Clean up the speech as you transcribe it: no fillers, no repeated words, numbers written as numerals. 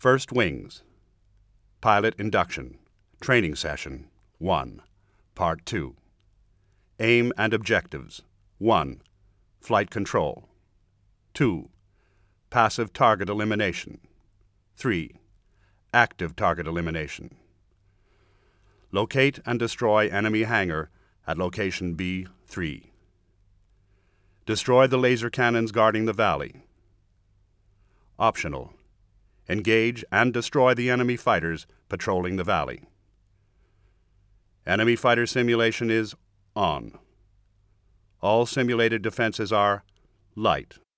First Wings. Pilot Induction. Training Session 1. Part 2. Aim and Objectives. 1. Flight Control. 2. Passive Target Elimination. 3. Active Target Elimination. Locate and destroy enemy hangar at location B3. Destroy the laser cannons guarding the valley. Optional. Engage and destroy the enemy fighters patrolling the valley. Enemy fighter simulation is on. All simulated defenses are light.